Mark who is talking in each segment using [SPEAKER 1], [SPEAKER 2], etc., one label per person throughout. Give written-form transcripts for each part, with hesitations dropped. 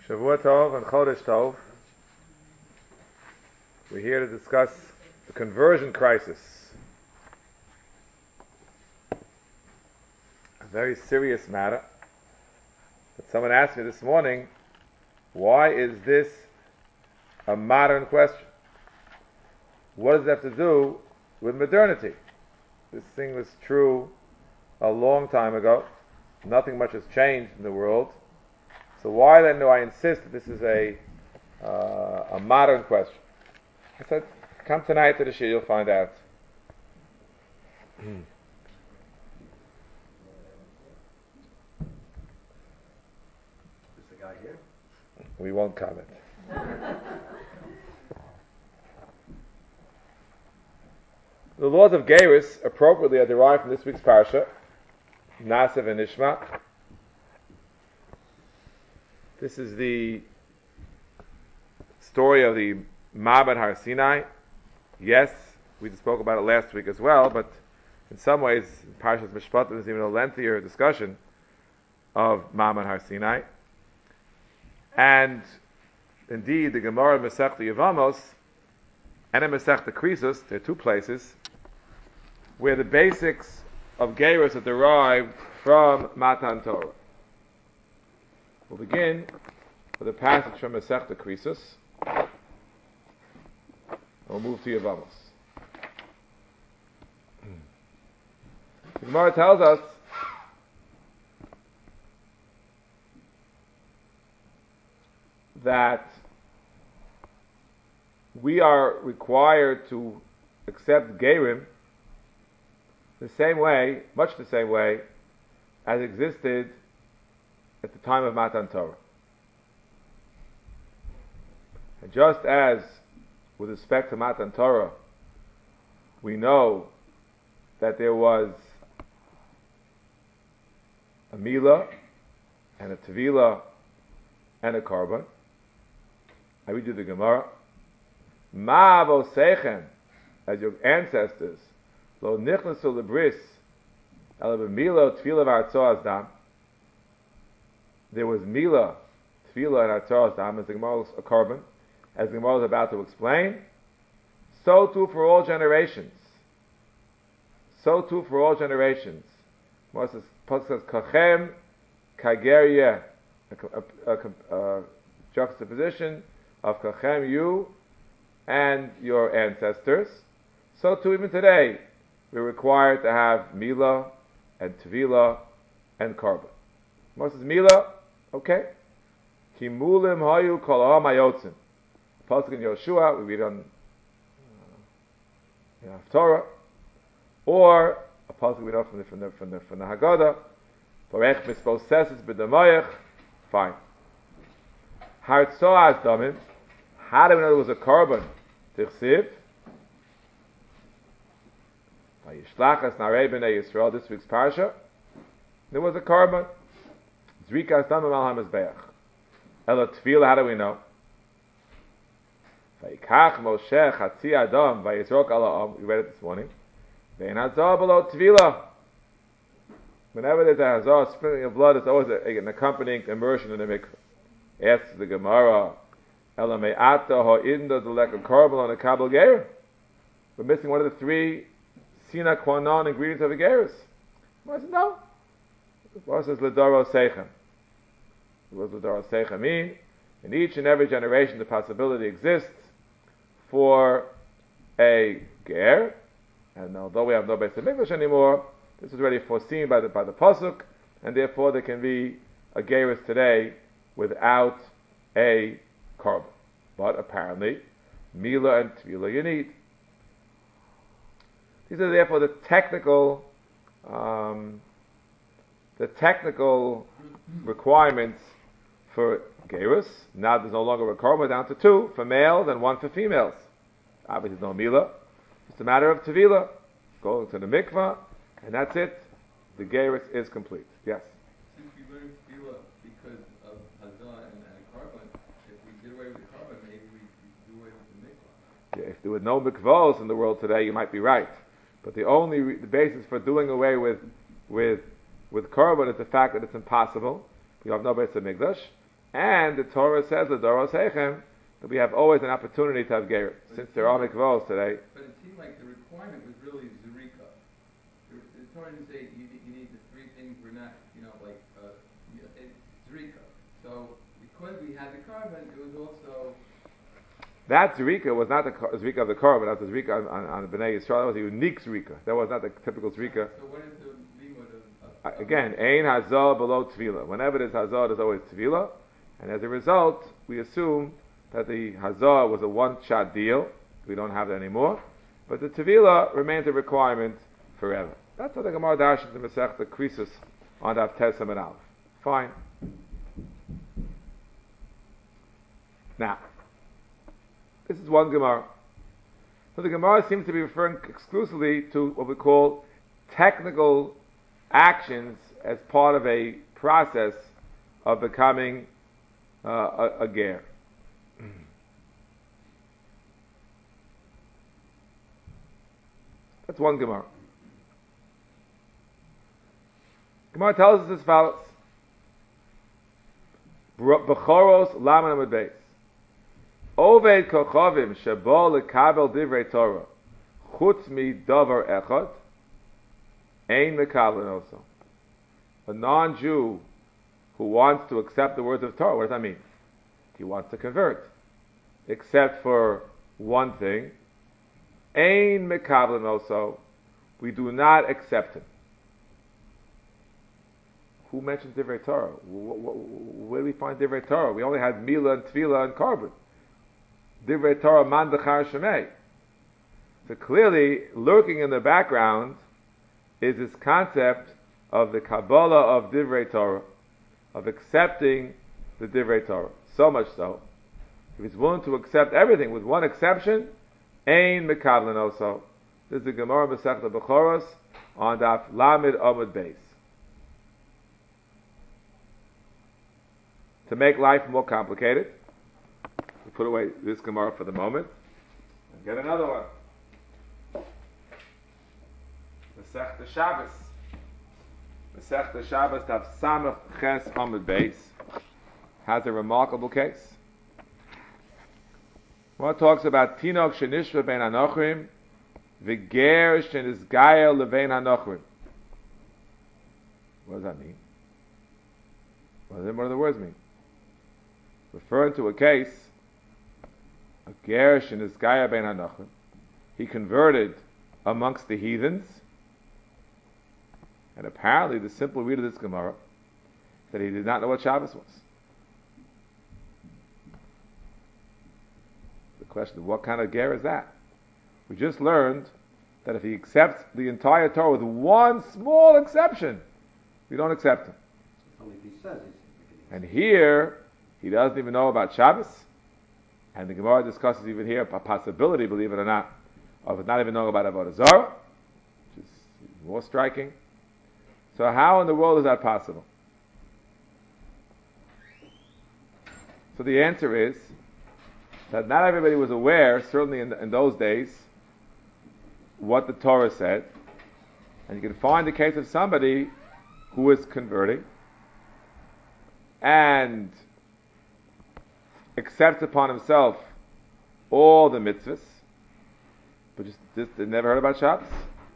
[SPEAKER 1] Shavua Tov and Chodesh Tov. We're here to discuss the conversion crisis. A very serious matter. But someone asked me this morning, why is this a modern question? What does it have to do with modernity? This thing was true a long time ago. Nothing much has changed in the world. So why then do I insist that this is a modern question? I said, come tonight to the shir, you'll find out.
[SPEAKER 2] Is the guy here?
[SPEAKER 1] We won't comment. The laws of Geirus appropriately are derived from this week's parsha, Nasav and Ishma. This is the story of the Ma'abad Har Sinai. Yes, we spoke about it last week as well, but in some ways, Parshas Mishpatim is even a lengthier discussion of Ma'abad Har Sinai. And indeed, the Gemara Masechta Yevamos and in Masechta Krisos, there are two places where the basics of Geirus are derived from Matan Torah. We'll begin with a passage from Masechta Krisos. We'll move to Yevamos. The Gemara tells us that we are required to accept Gerim the same way, much the same way, as existed at the time of Matan Torah. And just as with respect to Matan Torah, we know that there was a Milah and a Tevilah and a Korban. I read you the Gemara. Ma avosechem, as your ancestors, lo nichnasu lebris, ela b'milah Tevilah v'artzoas dam. There was Milah, Tevilah, and artzoas dam, as the Gemara is a Korban, as the Gemara is about to explain. So too for all generations. So too for all generations. Moses says, Kachem kageryeh, a juxtaposition of Kachem, you, and your ancestors. So too even today, we're required to have Milah and Tevilah and Korban. Moses Milah, okay. Kimulim hayu kol ha'am hayotzim. Pasuk in Yoshua, we read on Torah, or a pasuk we know from the Haggadah. Varech misposes b'damayach. Fine. Hartzoas damim. How do we know there was a korban? Tichsiv. Vayishlachas narei b'nei Yisrael. This week's parsha. There was a korban. Zrikas damim al hamizbeach. Ela tefillah. How do we know? Vayikach Moshe chatzi adam vayizrok al ha'am. We read it this morning. Ve'en hazah below tevilah. Whenever there's a hazah, sprinkling of blood, it's always an accompanying immersion in the mikveh. Asks the Gemara, Ela me'ata ha'inda deleka korban on a kabel geir. We're missing one of the three sina qua non ingredients of a geirus. I said, no. What says L'doro Seichem? What does L'doro Seichem mean? In each and every generation, the possibility exists for a ger, and although we have no Beis HaMikdash anymore, this is already foreseen by the pasuk, and therefore there can be a gerus today without a korban. But apparently, Milah and Tevilah you need. These are therefore the technical requirements for gerus. Now there's no longer a korban, down to two for males and one for females. Obviously, no Milah. It's a matter of Tevilah. Go to the mikvah, and that's it. The gerus is complete. Yes?
[SPEAKER 3] Since we learned Tevilah because of Hazah and Korban, if we did away with Korban, maybe we do away with the mikvah.
[SPEAKER 1] Yeah, if there were no mikvahs in the world today, you might be right. But the basis for doing away with korban is the fact that it's impossible. You have no Beis HaMikdash, And the Torah says, L'doros Heichem, that we have always an opportunity to have Gerus. Since there are mikvahs today.
[SPEAKER 3] But it seemed like the requirement was really Zerika. The Torah didn't say you need the three things. We're not, it's Zerika. So because we had the carbon, it was also.
[SPEAKER 1] That Zerika was not the Zerika of the carbon, that was the Zerika on Bnei Yisrael. That was a unique Zerika. That was not the typical Zerika.
[SPEAKER 3] So what is the limud of
[SPEAKER 1] again, Ein Hazah below Tvila. Whenever there's Hazah, there's always Tvila. And as a result, we assume that the Hazah was a one-shot deal. We don't have that anymore. But the Tvila remains a requirement forever. That's what the Gemara dashes in Masechta Krisus on Daf Tes Amud Aleph. Fine. Now, this is one Gemara. So the Gemara seems to be referring exclusively to what we call technical actions as part of a process of becoming a ger. That's one Gemara. Gemara tells us as follows: Bechoros Laman Amud Beis. Oved kochavim shebo lekabel divrei Torah chutz mi davar echad ein mekabel also. A non-Jew who wants to accept the words of Torah, what does that mean? He wants to convert, except for one thing. Ein mekabel also. We do not accept him. Who mentions divrei Torah? Where do we find divrei Torah? We only had Mila and Tvila and Korban. Divrei Torah man dechar shemei. So clearly, lurking in the background is this concept of the Kabbalah of Divrei Torah, of accepting the Divrei Torah. So much so, if he's willing to accept everything, with one exception, Ein Mekablen also. This is the Gemara Masechta Bechoros on Daf Lamed Amud Beis. To make life more complicated, we put away this Gemara for the moment and get another one. Masechta Shabbos. Masechta Shabbos Daf Samach Ches Amud Beis has a remarkable case. One talks about Tinok Shenishva Ben Hanochrim, V'ger Shenisgaya Levein Hanochrim. What does that mean? What do the words mean? Referring to a case, a ger shenisgaya ben hanochrim. He converted amongst the heathens, and apparently the simple read of this Gemara that he did not know what Shabbos was. The question of what kind of ger is that? We just learned that if he accepts the entire Torah with one small exception, we don't accept him.
[SPEAKER 2] Only if he says
[SPEAKER 1] And here, he doesn't even know about Shabbos, and the Gemara discusses even here a possibility, believe it or not, of not even knowing about Avodah Zarah, which is more striking. So how in the world is that possible? So the answer is that not everybody was aware, certainly in those days, what the Torah said, and you can find the case of somebody who is converting and accepts upon himself all the mitzvahs, but just never heard about Shabbos.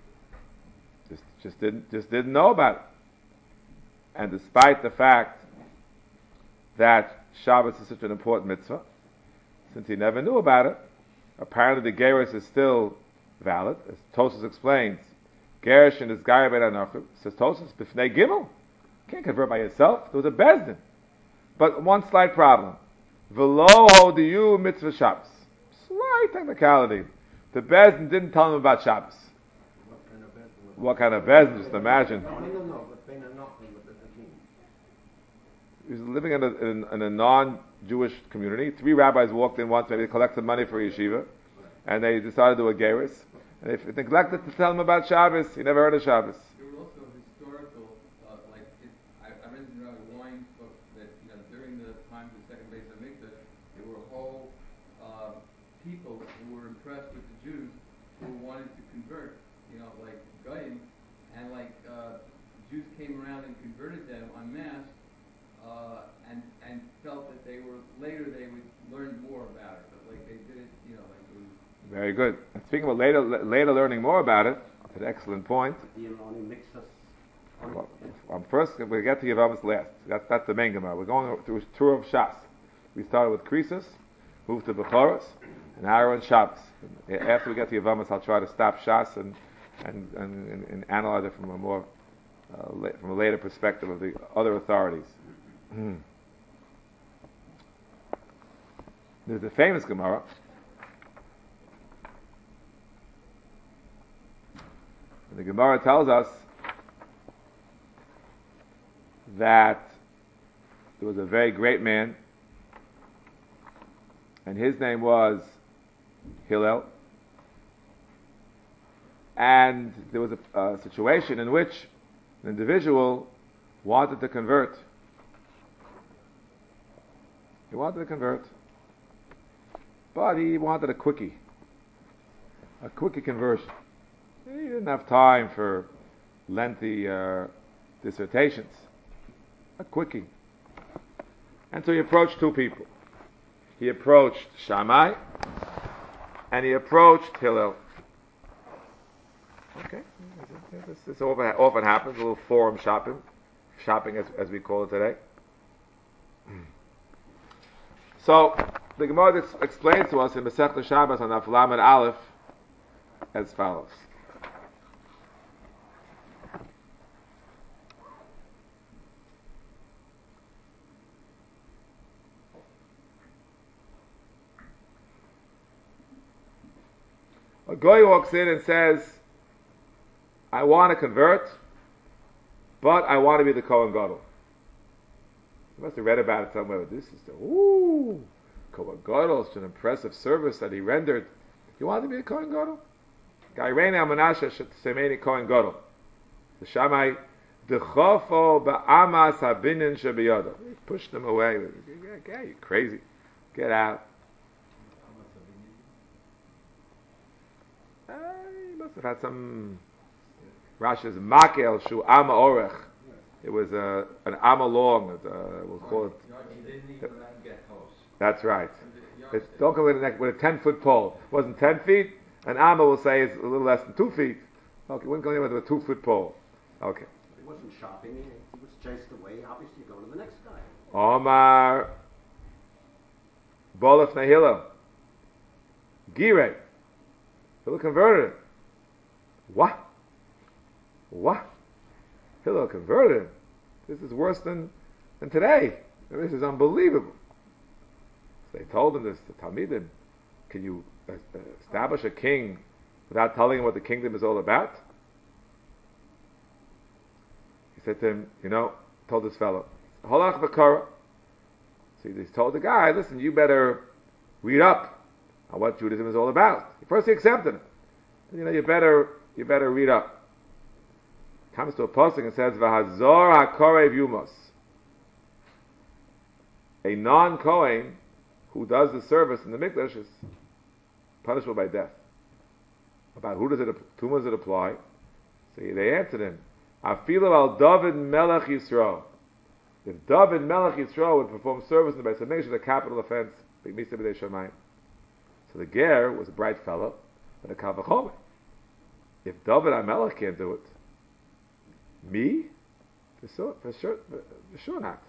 [SPEAKER 1] Just didn't know about it. And despite the fact that Shabbos is such an important mitzvah, since he never knew about it, apparently the gerus is still valid. As Tosfos explains, Gerush and his Gaya Ben Hanochrim, says Tosfos, B'fnei Gimel, you can't convert by yourself. There was a bezdin. But one slight problem. V'lo hodiyu mitzvah Shabbos. Slight technicality. The bezdin didn't tell him about Shabbos. What kind of bezdin? Just imagine.
[SPEAKER 2] No, but Ben Hanochrim, what does that mean?
[SPEAKER 1] He was living in a non-Jewish community. 3 rabbis walked in once, maybe to collect some money for yeshiva, and they decided to do a gerus. And they neglected to tell him about Shabbos. He never heard of Shabbos.
[SPEAKER 3] There were also historical, I read in Rabbi Wine's book that during the times of the second Beis Hamikdash, there were whole people who were impressed with the Jews who wanted to convert, like Goyim, and Jews came around and converted them en masse, and felt that
[SPEAKER 1] Very good. And speaking about later learning more about it, that's an excellent point.
[SPEAKER 2] only mixed us.
[SPEAKER 1] Well, first, we'll get to Yevamos last. That's the main Gemara. We're going through a tour of Shas. We started with Krisus, moved to Bechoros, and Aaron Shabbos. After we get to Yevamos, I'll try to stop Shas and analyze it from a more from a later perspective of the other authorities. There's a famous Gemara. The Gemara tells us that there was a very great man, and his name was Hillel. And there was a situation in which an individual wanted to convert. He wanted to convert, but he wanted a quickie conversion. He didn't have time for lengthy dissertations. A quickie. And so he approached two people. He approached Shammai, and he approached Hillel. Okay, this often happens, a little forum shopping as we call it today. So, the Gemara explains to us in Masechta Shabbos on Daf Lamed Aleph as follows. A guy walks in and says, I want to convert, but I want to be the Kohen Gadol. You must have read about it somewhere. This is Kohen Gadol. It's an impressive service that he rendered. You want to be the Kohen Gadol? Gaireni Amanasha Semeni Kohen Gadol. The Shammai, Dechofo ba'amas habinin shebiyado. He pushed them away. Yeah, you're crazy. Get out. He must have had some Rashi's Makel Shu Ama Orech. It was an Ama long. We'll call it.
[SPEAKER 3] He didn't even get close.
[SPEAKER 1] That's right. Don't come with a 10-foot pole. It wasn't 10 feet. An Ama will say it's a little less than 2 feet. Okay, wouldn't go in with a 2-foot pole. Okay.
[SPEAKER 2] He wasn't shopping. He was chased away. Obviously, going to the next guy.
[SPEAKER 1] Omar Bolef Nahila Gire. Hillel converted him. What? Hillel converted him. This is worse than today. This is unbelievable. So they told him this, the Talmidim, can you establish a king without telling him what the kingdom is all about? He said to him, told this fellow, Halach v'kara. So he told the guy, listen, you better read up on what Judaism is all about. First he accepted it. You better read up. Comes to a posting and says, V'hazor ha'korev yumos. A non-Kohen who does the service in the Mikdash is punishable by death. About whom does it apply? So they answered him, Afilu al David Melech Yisrael. If David Melech Yisrael would perform service in the Beis Hamikdash, a capital offense, so the Ger was a bright fellow, but a Kal V'chomer. If David HaMelech can't do it, me? For sure not.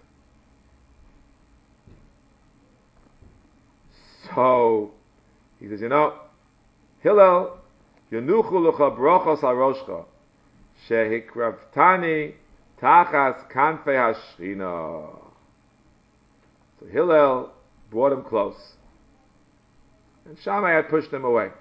[SPEAKER 1] So, he says, Hillel, Yenuchu Lucha Brochos HaRoshcha, Shehikravtani Tachas Kanfei HaShrina. So Hillel brought him close. And Shammai had pushed him away.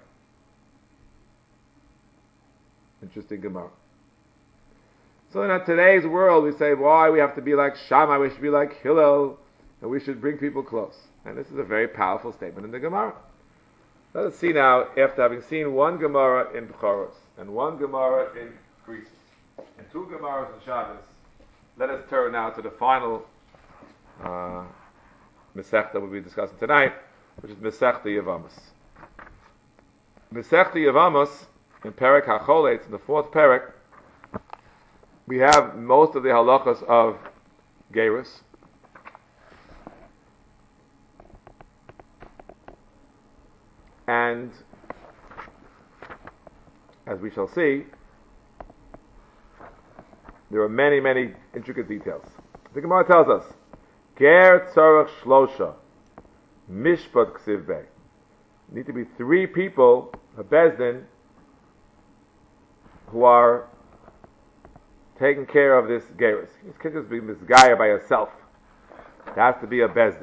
[SPEAKER 1] Interesting Gemara. So in today's world, we say, why we have to be like Shammai, we should be like Hillel, and we should bring people close. And this is a very powerful statement in the Gemara. Let us see now, after having seen one Gemara in Bechoros, and one Gemara in Greece, and 2 Gemaras in Shabbos, let us turn now to the final Masechta we'll be discussing tonight, which is Masechta Yevamos. Masechta Yevamos, in Perek HaCholetz, in the 4th Perek, we have most of the halachas of Gerus. And as we shall see, there are many, many intricate details. The Gemara tells us, Ger tzarech shlosha, mishpat ksiv bey. Need to be 3 people, a bezdin, who are taking care of this gerus. This can't just be misgaya by herself. It has to be a bezdin.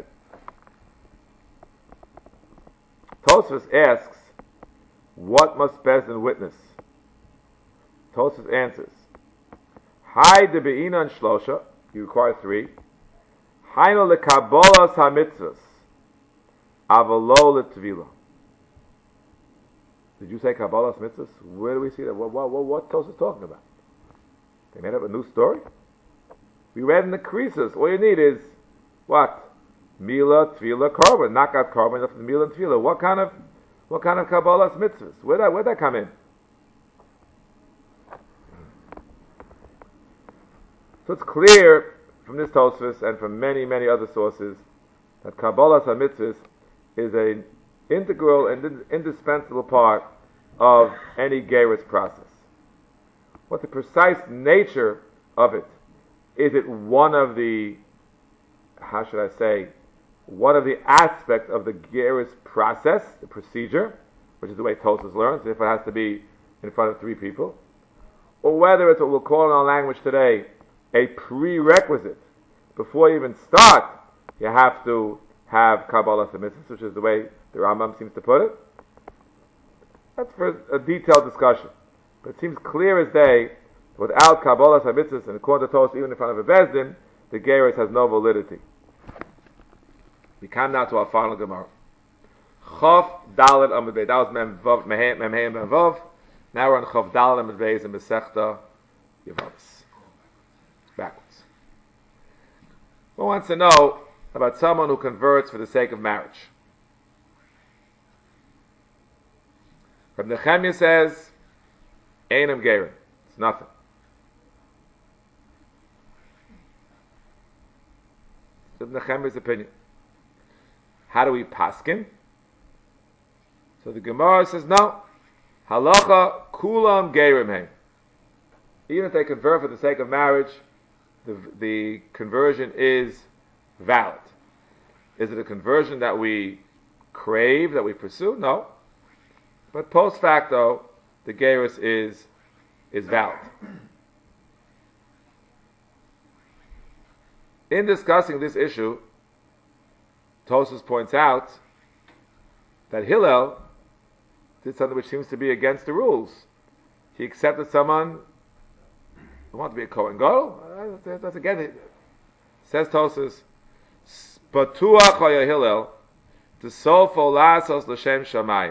[SPEAKER 1] Tosfos asks, what must bezdin witness? Tosfos answers, Hai de be'inan shlosha, you require 3. Haino lekabolas hamitzvos, avalo letvila. Did you say Kabbalah's mitzvahs? Where do we see that? What Tosfos is talking about? They made up a new story? We read in the creases. All you need is what? Mila, Tvila, Korban. Knock out Korban after the Mila and Tvila. What kind of Kabbalah's mitzvahs? Where'd that come in? So it's clear from this Tosfos and from many, many other sources that Kabbalah's mitzvahs is an integral and indispensable part of any gerus process. What the precise nature of it? Is it one of the, one of the aspects of the gerus process, the procedure, which is the way Tosfos learns, if it has to be in front of 3 people, or whether it's what we'll call in our language today a prerequisite. Before you even start, you have to have Kabbalah mitzvahs, which is the way the Rambam seems to put it. That's for a detailed discussion. But it seems clear as day, without Kabbalah mitzvahs and according to Tosfos, even in front of a bezdin, the gerus has no validity. We come now to our final Gemara. Chof Dalet Amud Beis. That was Mem Hey and Mem Vav. Now we're on Chof Dalet Amud Beis in Masechta Yevamos. Backwards. One wants to know about someone who converts for the sake of marriage. Rabbi Nechemia says, Einam Gerin. It's nothing. Rabbi Nechemia's opinion. How do we paskin? So the Gemara says, no. Halacha kulam Gerim heim. Even if they convert for the sake of marriage, the conversion is valid. Is it a conversion that we crave, that we pursue? No. But post facto, the gerus is valid. In discussing this issue, Tosfos points out that Hillel did something which seems to be against the rules. He accepted someone who wanted to be a Kohen Gadol. That's again, it says Tosfos, Batuach haya Hillel, to sofo lasos l'shem shamayim.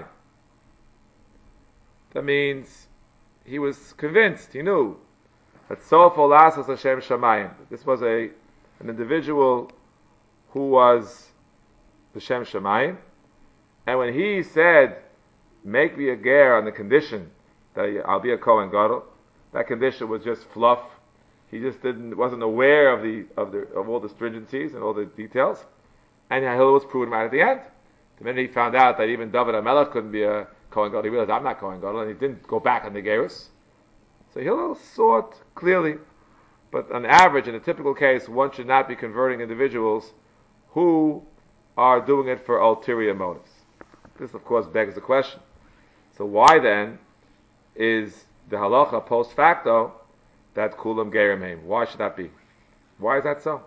[SPEAKER 1] That means he was convinced, he knew that sofo lasos l'shem shamayim. This was an individual who was l'shem shamayim, and when he said, "Make me a ger" on the condition that I'll be a Kohen Gadol, that condition was just fluff. He just wasn't aware of all the stringencies and all the details, and Hillel was proven right at the end. The minute he found out that even David HaMelech couldn't be a Kohen Gadol, he realized, I'm not Kohen Gadol, and he didn't go back on the gerus. So Hillel saw it clearly. But on average, in a typical case, one should not be converting individuals who are doing it for ulterior motives. This, of course, begs the question. So why then is the halacha post facto that kulam gerim heim? Why should that be? Why is that so?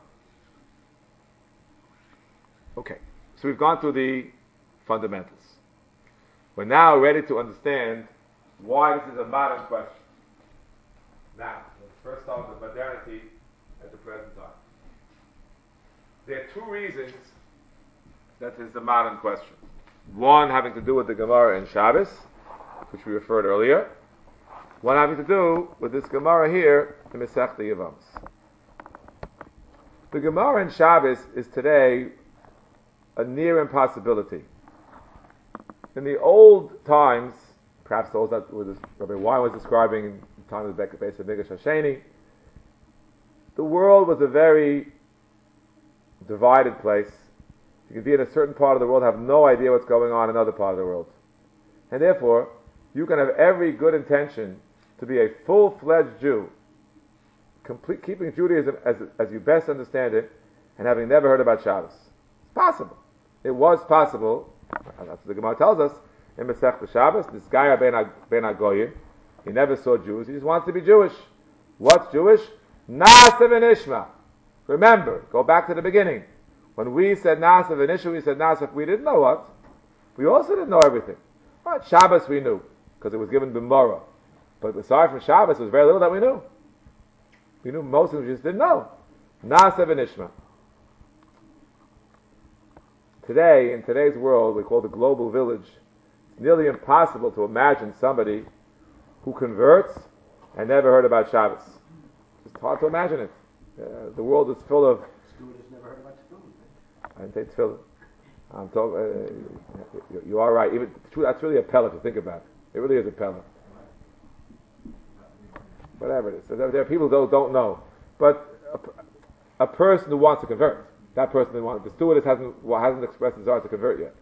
[SPEAKER 1] Okay, so we've gone through the fundamentals. We're now ready to understand why this is a modern question. Now, let's first start with modernity at the present time. There are 2 reasons that is the modern question. One having to do with the Gemara in Shabbos, which we referred earlier. One having to do with this Gemara here in Masechta Yevamos. The Gemara in Shabbos is today a near impossibility. In the old times, perhaps those that Rabbi Wein was describing in the time of the Beis Hamikdash Hasheni, the world was a very divided place. You could be in a certain part of the world, have no idea what's going on in another part of the world. And therefore, You can have every good intention to be a full-fledged Jew, keeping Judaism as you best understand it, and having never heard about Shabbos. It's possible. It was possible. That's what the Gemara tells us in Masechta Shabbos. This guy Ben Agoyim, he never saw Jews. He just wants to be Jewish. What's Jewish? Nasa v'nishma. Remember, go back to the beginning. When we said Nasa v'nishma, we said Nasa. We didn't know what. We also didn't know everything. Right, Shabbos we knew because it was given b'morah. But aside from Shabbos, there was very little that we knew. We knew most of them, we just didn't know. Nasa v'nishma. Today, in today's world, we call the global village, it's nearly impossible to imagine somebody who converts and never heard about Shabbos. It's hard to imagine it. The world is full of...
[SPEAKER 2] Stuart has never heard about tefillin.
[SPEAKER 1] I didn't say tefillin. I'm talking... you are right. Even, that's really a pella if you think about it. It really is a pella. Whatever it is. So there are people who don't know. But a person who wants to convert, that person who wants... The stewardess hasn't expressed his desire to convert yet.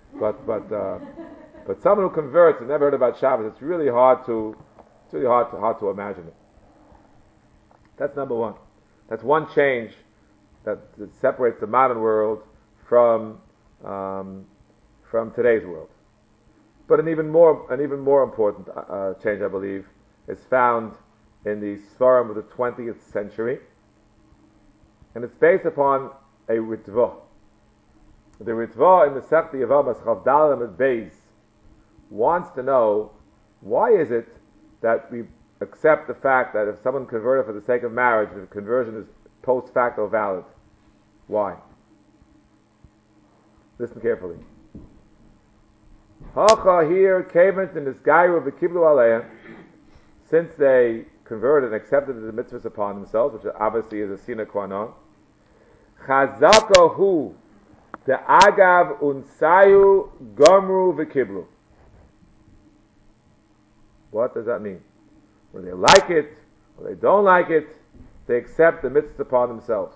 [SPEAKER 1] But someone who converts and never heard about Shabbos, it's really hard to imagine it. That's number one. That's one change that separates the modern world from today's world. But an even more important change, I believe, is found in the Sfarim of the 20th century, and it's based upon a Ritva. The Ritva in the Sechta Yevamos Chavdalim at Beis wants to know, why is it that we accept the fact that if someone converted for the sake of marriage, the conversion is post facto valid? Why? Listen carefully. Hacha here kevent in this guy with the kiblu aleya, since they converted and accepted the mitzvahs upon themselves, which obviously is a sina qua non. Chazaka hu the agav unsayu gomru v'kiblu. What does that mean? Whether they like it or they don't like it, they accept the mitzvahs upon themselves.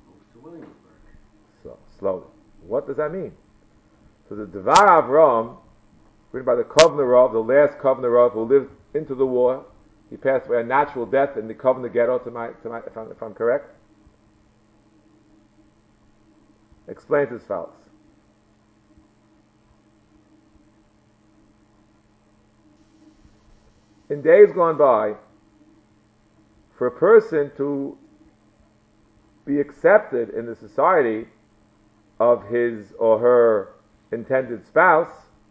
[SPEAKER 1] So, slowly. What does that mean? So the Devar Avram, written by the Kovner Rav, the last Kovner Rav who lived into the war, he passed away a natural death in the Kovner Ghetto, if I'm correct, explains as follows. In days gone by, for a person to be accepted in the society of his or her intended spouse,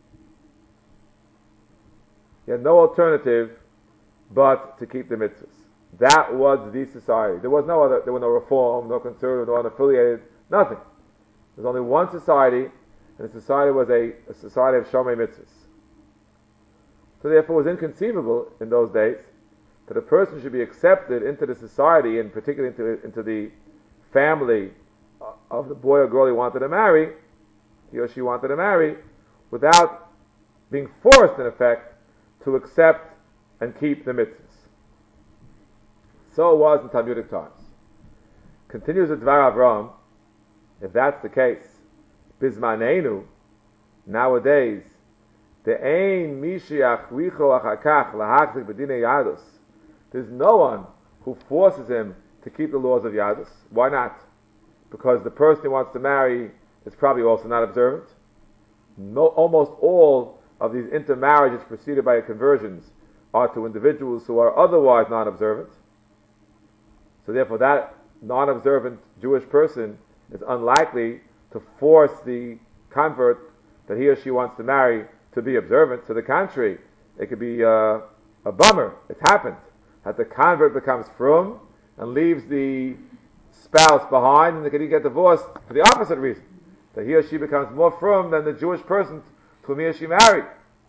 [SPEAKER 1] he had no alternative but to keep the mitzvahs. That was the society. There was no other. There were no reform, no conservative, no unaffiliated, nothing. There was only one society, and the society was a society of Shomei mitzvahs. So therefore it was inconceivable in those days that a person should be accepted into the society, and particularly into the family of the boy or girl he wanted to marry, he or she wanted to marry, without being forced, in effect, to accept and keep the mitzvahs. So it was in Talmudic times. Continues the Dvar Avram, if that's the case, Bizmanenu, nowadays, there's no one who forces him to keep the laws of Yadus. Why not? Because the person he wants to marry is probably also not observant. Almost all of these intermarriages preceded by conversions are to individuals who are otherwise non-observant. So therefore that non-observant Jewish person is unlikely to force the convert that he or she wants to marry to be observant. To the contrary, it could be a bummer. It's happened that the convert becomes frum and leaves the spouse behind, and they can get divorced for the opposite reason, that he or she becomes more frum than the Jewish person to whom he or she married.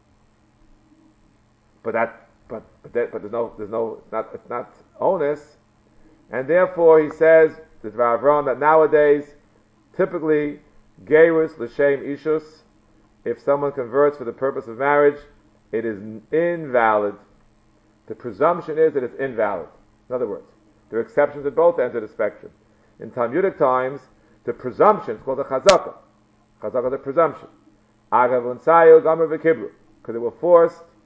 [SPEAKER 1] But there's no, it's not onus, and therefore he says to Dvar Avram that nowadays, typically, gerus l'shem ishus, if someone converts for the purpose of marriage, it is invalid. The presumption is that it's invalid. In other words, there are exceptions at both ends of the spectrum. In Talmudic times, the presumption is called a chazaka. Chazaka is a presumption. Agav unsayu gamer v'kibru, because they were forced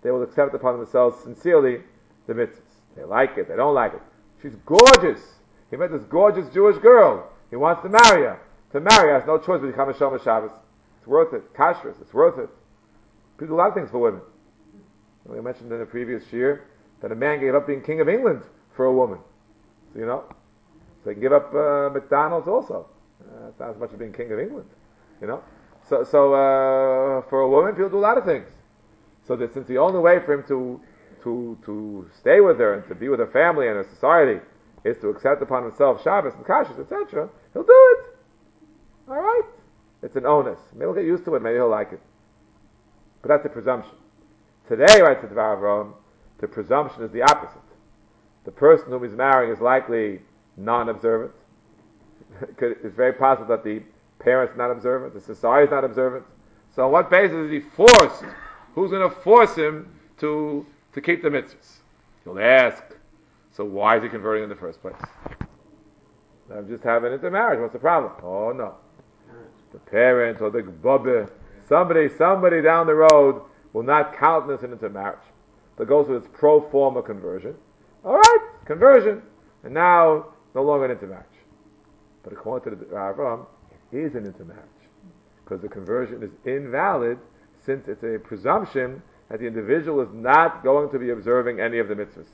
[SPEAKER 1] they will accept upon themselves sincerely the mitzvahs. They like it, they don't like it. She's gorgeous. He met this gorgeous Jewish girl. He wants to marry her. To marry her has no choice but to become a Shomer Shabbos. It's worth it. Kashrus, it's worth it. People do a lot of things for women. We mentioned in the previous year that a man gave up being king of England for a woman. So, so he can give up McDonald's also. It's not as much as being king of England. So for a woman, people do a lot of things. So that since the only way for him to stay with her and to be with her family and her society is to accept upon himself Shabbos and Kashrus, etc., he'll do it. All right? It's an onus. Maybe he'll get used to it. Maybe he'll like it. But that's a presumption. Today, writes the Dvar Avraham, the presumption is the opposite. The person whom he's marrying is likely non-observant. It's very possible that the parents are not observant, the society is not observant. So on what basis is he forced? Who's going to force him to keep the mitzvahs? You'll ask, so why is he converting in the first place? I'm just having intermarriage. What's the problem? Oh no. The parent or the gbobbe, somebody down the road will not countenance an intermarriage. That goes with its pro forma conversion. All right, conversion. And now, no longer an intermarriage. But according to the Avraham, it is an intermarriage. Because the conversion is invalid since it's a presumption that the individual is not going to be observing any of the mitzvahs.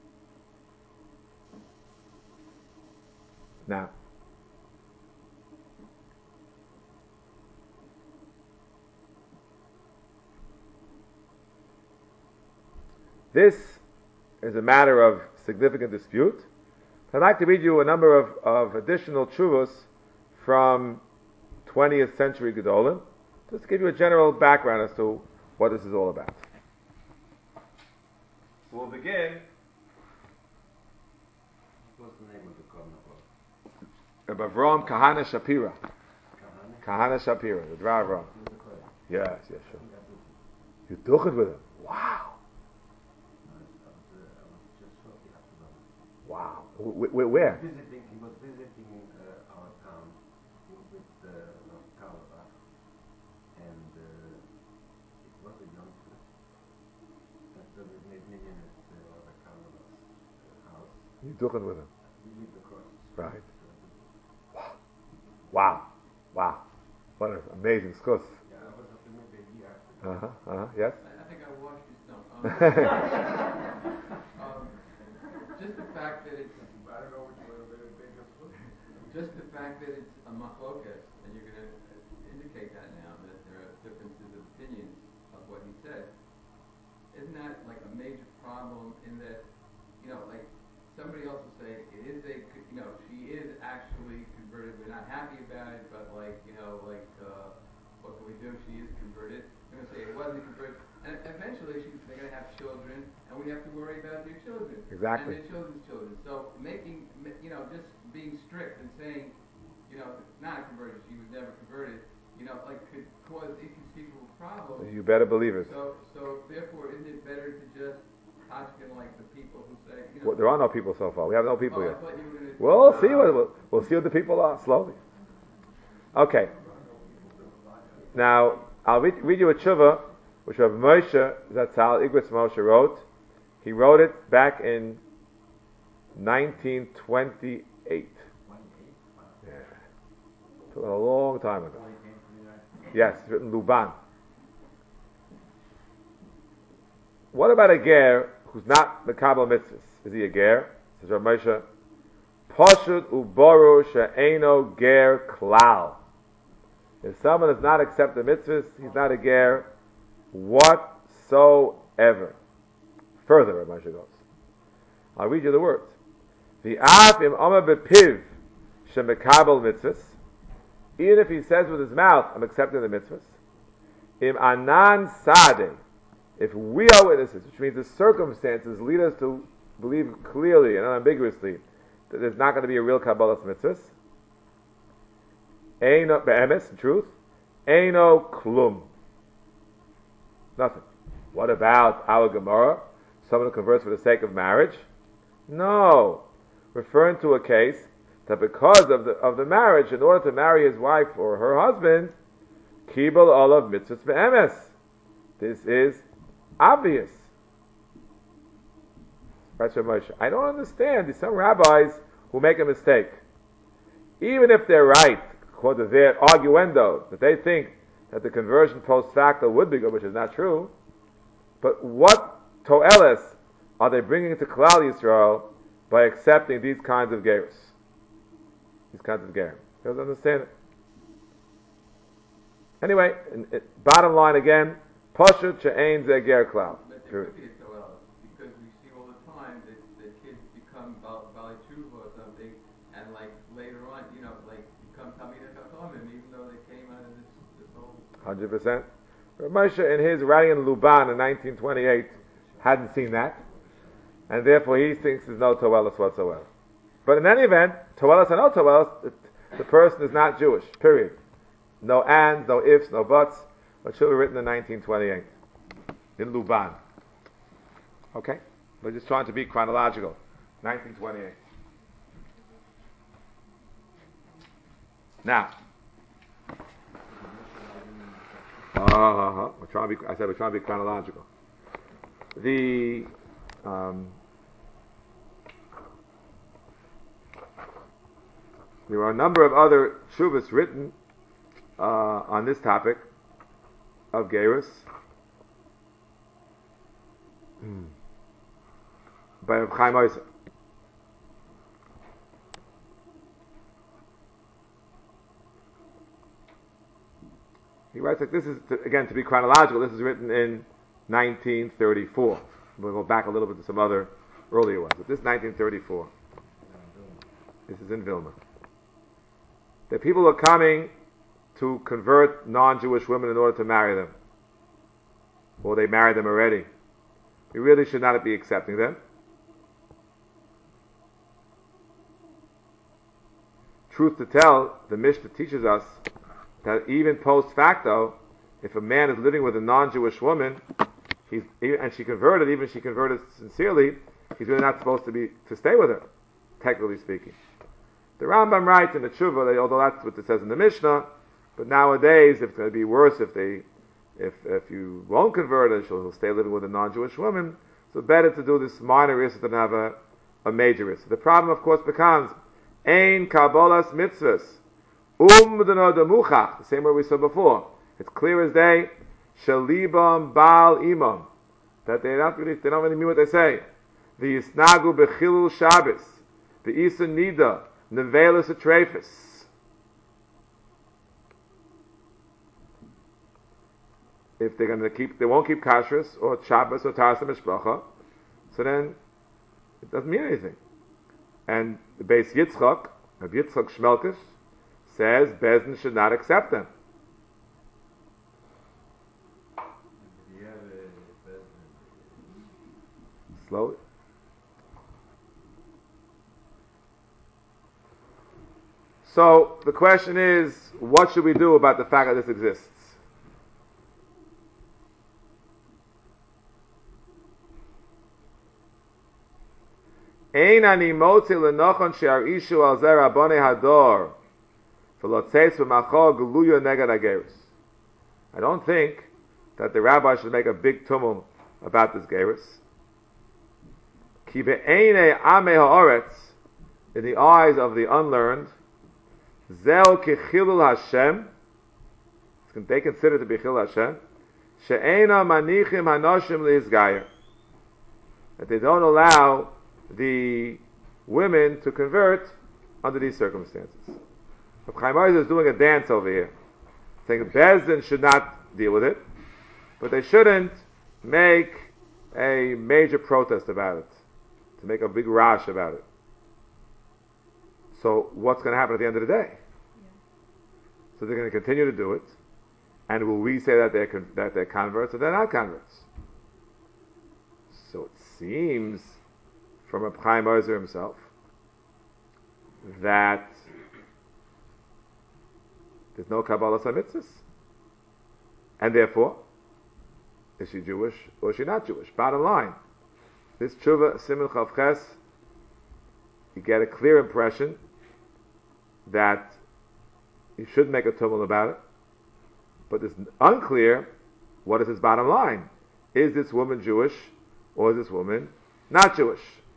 [SPEAKER 1] Now, this is a matter of significant dispute. I'd like to read you a number of additional tshuvos from 20th century Gedolim, just to give you a general background as to what this is all about. We'll begin.
[SPEAKER 2] What's the name of the Kornachol?
[SPEAKER 1] Rabbi Avraham Kahana Shapira. Kahana Shapira, the Dvar Avraham. Yes, sure. You took it with him. Wow. Wow. Where?
[SPEAKER 2] He was visiting our town with Karlbach, and it was a young trip. And so we made minyan at Rabbi Karlbach's house.
[SPEAKER 1] You took it with him.
[SPEAKER 2] We lived across the street.
[SPEAKER 1] Right. Wow. What an amazing schus.
[SPEAKER 2] Yeah, I was up there maybe a year after.
[SPEAKER 1] Yes?
[SPEAKER 3] I think I watched this now. Just the fact that it's
[SPEAKER 2] I don't know which one of the biggest was.
[SPEAKER 3] just the fact that it's a machlokas, and you're going to indicate that now that there are differences of opinions of what he said. Isn't that like a major problem in that, like somebody else will say it is she is actually converted. We're not happy about it, but what can we do? She is converted. They're going to say it wasn't converted. And eventually they're going to have children, and we have to worry about their children.
[SPEAKER 1] Exactly.
[SPEAKER 3] And their children's children. So just being strict and saying, not a converted, she was never converted, could cause inconceivable problems.
[SPEAKER 1] You better believe it.
[SPEAKER 3] So therefore, isn't it better to just Hodgkin like the people who say,
[SPEAKER 1] Well, there are no people so far. We have no people yet.
[SPEAKER 3] I thought you were going to...
[SPEAKER 1] We'll see we'll see what the people are slowly. Okay. Now I'll read you a tshuva which Rabbi Moshe Zatzal Igros Moshe wrote. He wrote it back in 1928. Yeah, took a long time ago. Yes, it's written Luban. What about a ger who's not the Kabbalah mitzvahs? Is he a ger? Says Rabbi Moshe, Pashut uboru she'eno ger klal. If someone does not accept the mitzvahs, he's not a ger whatsoever. Further, Rabbi Moshe goes. I'll read you the words. V'af im omer bepiv shemekabel mitzvahs. Even if he says with his mouth, I'm accepting the mitzvahs. Im anan sadeh. If we are witnesses, which means the circumstances lead us to believe clearly and unambiguously that there's not going to be a real Kabbalah mitzvahs, Eino be'emes, in truth, Eino klum. Nothing. What about our Gemara? Someone who converts for the sake of marriage? No. Referring to a case that because of the marriage, in order to marry his wife or her husband, Kibel olav mitzvahs be'emes. This is obvious. That's Rav Moshe. I don't understand. There's some rabbis who make a mistake. Even if they're right, according to their arguendo, that they think that the conversion post facto would be good, which is not true. But what to'eles are they bringing to Klal Yisrael by accepting these kinds of gerus? These kinds of gerim. They don't understand it. Anyway, bottom line again, Pashut she'ein ze ger klal.
[SPEAKER 3] But there could be a toel, because we see all the time that kids become Bali Tshuva or something, and like later on, like become Talmidei Chachamim, even though they came out of this whole...
[SPEAKER 1] 100%. Rav Moshe, in his writing in Luban in 1928, hadn't seen that, and therefore he thinks there's no toelis whatsoever. But in any event, toelis or no toelis, the person is not Jewish, period. No ands, no ifs, no buts. It should be written in 1928 in Luban. Okay? We're just trying to be chronological. 1928. Now, we're trying to be, I said we're trying to be chronological. There are a number of other shuvas written on this topic of gerus by Rav Chaim Oizer. He writes that this is, again, to be chronological, this is written in 1934. We'll go back a little bit to some other earlier ones. But this is 1934. This is in Vilna. The people are coming to convert non-Jewish women in order to marry them. Or they married them already. We really should not be accepting them. Truth to tell, the Mishnah teaches us that even post facto, if a man is living with a non-Jewish woman, and she converted sincerely, he's really not supposed to stay with her, technically speaking. The Rambam writes in the Tshuva, although that's what it says in the Mishnah, but nowadays, if it's going to be worse, if you won't convert her, she'll stay living with a non-Jewish woman, so better to do this minor risk than have a major risk. The problem, of course, becomes Ein Kabbalas Mitzvahs. The same way we saw before. It's clear as day. Shalibam Baal Imam. That they don't really mean what they say. The Yisnagu Bechilul Shabbos. The Isa Nida. Nevelis Atrefis. If they're going to they won't keep kashrus or Shabbos or Tarsa Mishpacha, so then it doesn't mean anything. And the Beis Yitzchak, of Yitzchak Shmelkish, says Bezdin should not accept them. Slowly. So the question is, what should we do about the fact that this exists? Ein ani motzi lenochon she'ar ishu al zer rabonei hador v'lotzeis v'machor gluyo neged hagerus. I don't think that the rabbi should make a big tumult about this gerus. Ki be'einei amei ha'oretz, in the eyes of the unlearned, zel kichilul Hashem, they consider to be chilul Hashem, she'eina manichim hanoshim lihizgayer, that they don't allow the women to convert under these circumstances. Rav Chaim Oizer is doing a dance over here, saying Bezdin should not deal with it, but they shouldn't make a major protest about it, to make a big rash about it. So what's going to happen at the end of the day? So they're going to continue to do it, and will we say that they're converts or they're not converts? So it seems from Reb Chaim Oizer himself that there's no Kabbalas HaMitzvos, and therefore, is she Jewish or is she not Jewish? Bottom line, this Tshuva Siman Chav Ches, you get a clear impression that you should make a tumult about it, but it's unclear what is his bottom line. Is this woman Jewish or is this woman not Jewish?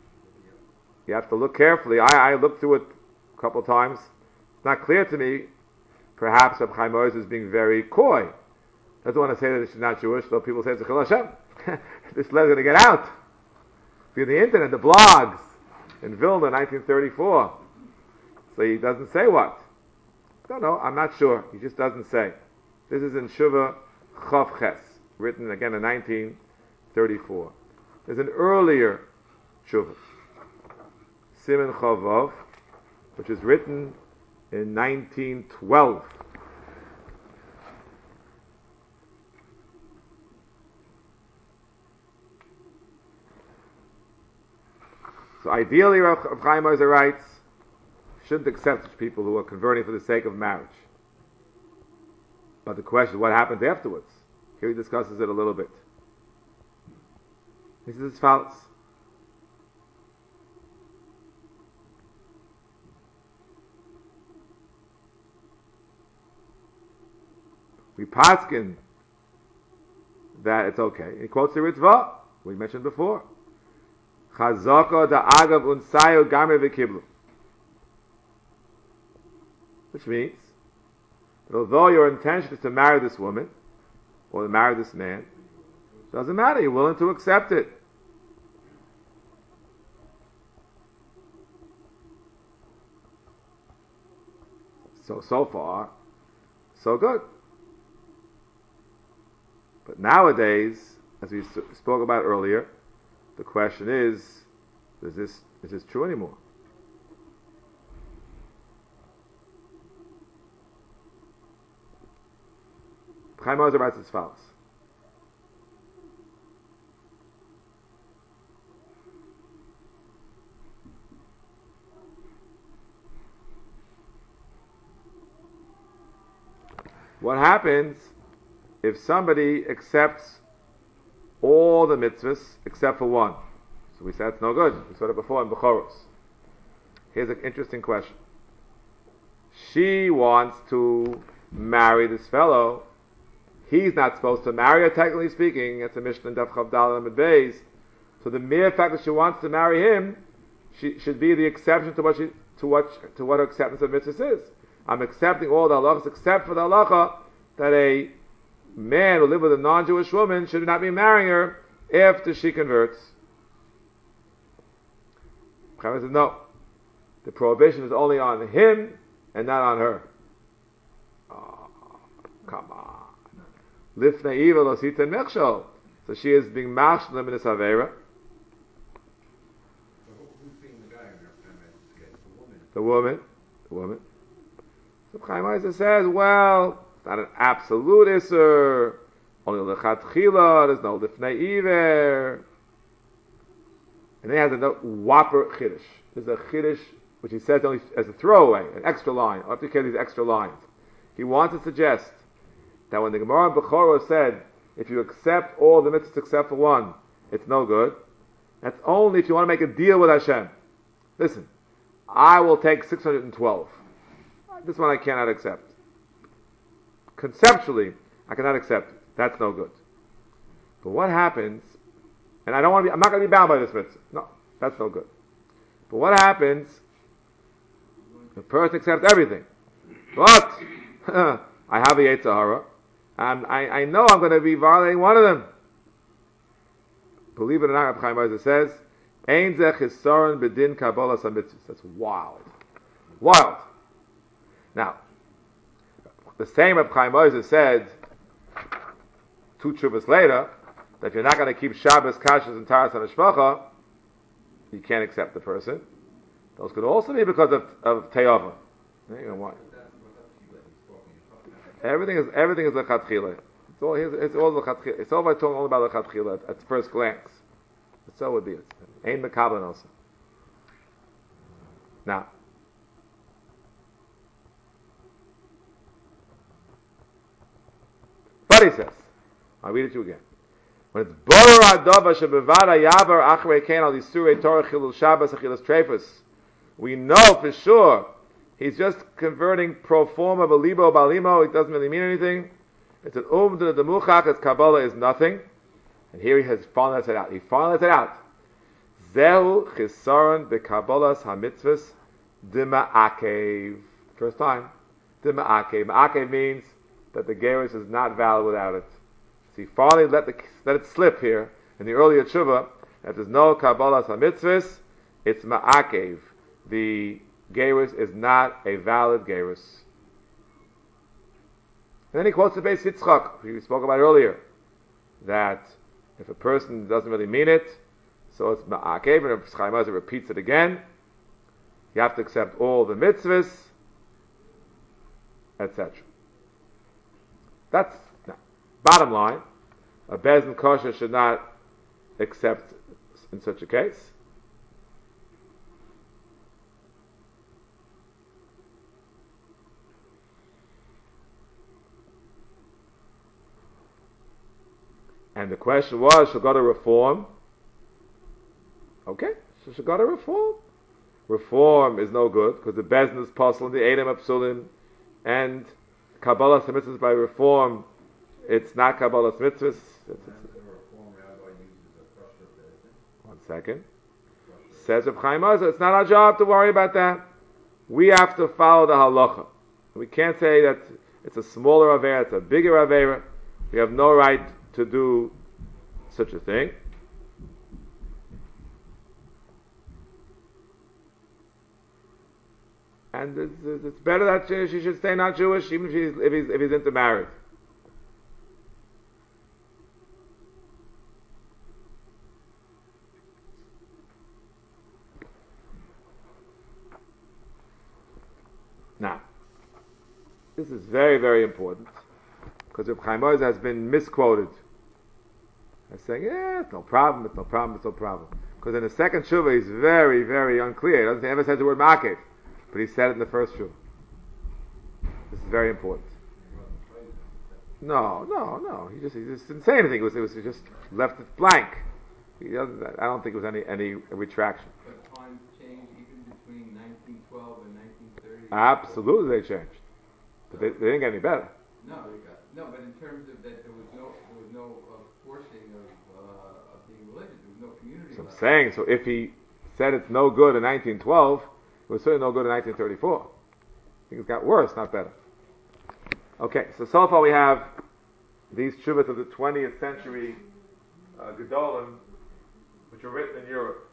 [SPEAKER 1] You have to look carefully. I looked through it a couple of times. It's not clear to me. Perhaps Reb Chaim Oz is being very coy. Doesn't want to say that she's not Jewish, though people say it's a Chil Hashem. This letter's going to get out. Via the internet, the blogs, in Vilna, 1934. So he doesn't say what. Don't know, I'm not sure. He just doesn't say. This is in Shuvah Chav Ches, written again in 1934. There's an earlier Shuvah, Siman Chavav, which is written in 1912. So ideally, Rav Chaim Ozer writes, shouldn't accept such people who are converting for the sake of marriage. But the question is, what happens afterwards? Here he discusses it a little bit. He says it's false. We paskin that it's okay. He quotes the Ritva, we mentioned before. Chazaka da agav unsayu gamer v'kiblu. Which means that although your intention is to marry this woman, or to marry this man, it doesn't matter, you're willing to accept it. So far, so good. But nowadays, as we spoke about earlier, the question is this true anymore? Chaim Ozer writes as follows. What happens if somebody accepts all the mitzvahs except for one? So we said it's no good. We said it before in Bechoros. Here's an interesting question. She wants to marry this fellow. He's not supposed to marry her, technically speaking. It's a Mishnah in Daf Chavdal and Beis. So the mere fact that she wants to marry him, she should be the exception to what her acceptance of mitzvahs is. I'm accepting all the halachas except for the halacha that a man who lives with a non-Jewish woman should not be marrying her after she converts. Chaim says no. The prohibition is only on him and not on her. Oh, come on. Lifnei evil osita mechshol. So she is being marshal in this avera.
[SPEAKER 2] Who's being the guy in that case?
[SPEAKER 1] The woman. So Chaim Ozer says, well, it's not an absolute isur. Only lechatchila. There's no lifnei iver. And then he has a whopper chiddush. There's a chiddush which he says only as a throwaway, an extra line. I'll have to carry these extra lines. He wants to suggest that when the Gemara in Bechorah said, if you accept all the mitzvahs except for one, it's no good. That's only if you want to make a deal with Hashem. Listen, I will take 612. This one I cannot accept. Conceptually, I cannot accept it. That's no good. But what happens, and I'm not going to be bound by this mitzvah. No, that's no good. But what happens, the person accepts everything. But, I have a Yetzer Hara, and I know I'm going to be violating one of them. Believe it or not, Reb Chaim Ozer says, Ein zeh chisaron b'din kabbalas hamitzvos. That's wild. Wild. Now, the same Reb Chaim Ozer said, 2 tshuvas later, that if you're not going to keep Shabbos, Kashrus, and Taras HaMishpacha, you can't accept the person. Those could also be because of Teyava. You know why? Everything is lechatchila. It's all lechatchila. It's all by talking only about lechatchila at first glance. But so would be it. Ein mekablan also. Now, but he says, I'll read it to you again. When it's Borer Adova Shebevada Yavar Achrei Kain Al Yisurei Torah Chilul Shabbos Achilas Treifus, we know for sure he's just converting pro forma balibo balimo. It doesn't really mean anything. It's an umd the muchach. As Kabbalah is nothing. And here he has finally let it out. He finally let it out. Zehu chisaron bekabolas hamitzvahs dima'akev. First time. Dima'akev. Ma'akev means that the gerus is not valid without it. So he finally let it slip here in the earlier tshuva that there's no kabolas hamitzvahs. It's ma'akev. The gerus is not a valid gerus. And then he quotes the Beis Yitzchak, we spoke about earlier, that if a person doesn't really mean it, so it's ma'akev, and if Chaim Ozer repeats it again, you have to accept all the mitzvahs, etc. That's bottom line. A Bezdin kosher should not accept in such a case. And the question was, should go to reform? Okay, so should go to reform. Reform is no good because the Bezdin is possible in the Edom Apsulin, and Kabbalah mitzvahs by reform, it's not Kabbalah mitzvahs. One second. Says Reb Chaim Ozer, it's not our job to worry about that. We have to follow the halacha. We can't say that it's a smaller avera, it's a bigger avera. We have no right to do such a thing. And it's better that she should stay not Jewish, even if he's intermarried. Now, this is very, very important because Reb Chaim Ozer has been misquoted as saying, it's no problem, it's no problem, it's no problem. Because in the second shuvah he's very, very unclear. He never says the word makev, but he said it in the first shuvah. This is very important. No. He just didn't say anything. He just left it blank. I don't think it was any retraction.
[SPEAKER 3] But times changed even between 1912 and 1930.
[SPEAKER 1] Absolutely, they changed, but they didn't get any better.
[SPEAKER 3] No, but in terms of that, there was no forcing of being religious. There was no community.
[SPEAKER 1] So I'm saying, so if he said it's no good in 1912, it was certainly no good in 1934. I think it's got worse, not better. Okay, so far we have these tshuvas of the 20th century Gedolim, which were written in Europe.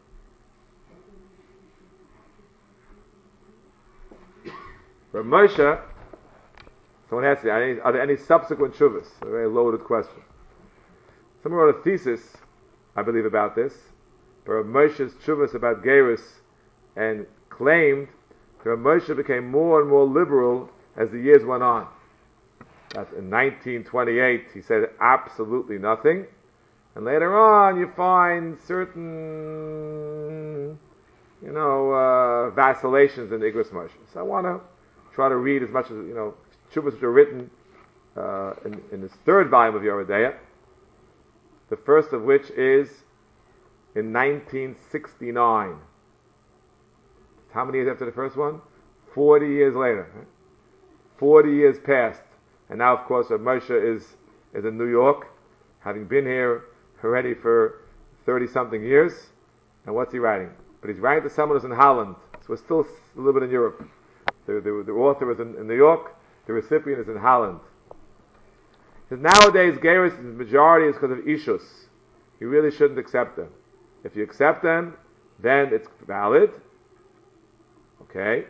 [SPEAKER 1] Rav Moshe, someone asked me, are there any subsequent tshuvas? A very loaded question. Someone wrote a thesis, I believe, about this, but Rav Moshe's tshuvas about Gerus, and claimed that Rav Moshe became more and more liberal as the years went on. That's in 1928, he said absolutely nothing. And later on, you find certain, vacillations in the Igros Moshe. So I want to try to read as much as, tshuvas which are written in this third volume of Yoreh De'ah, the first of which is in 1969. How many years after the first one? 40 years later. Right? 40 years passed. And now, of course, Rav Moshe is in New York, having been here already for 30-something years. And what's he writing? But he's writing to someone who's in Holland. So we're still a little bit in Europe. The author is in New York. The recipient is in Holland. Because nowadays, Gerus, the majority is because of Ishus. You really shouldn't accept them. If you accept them, then it's valid. Okay?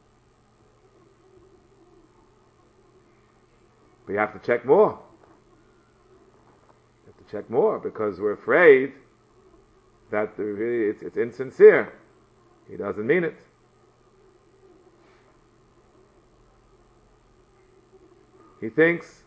[SPEAKER 1] But you have to check more. You have to check more because we're afraid that really it's insincere. He doesn't mean it. He thinks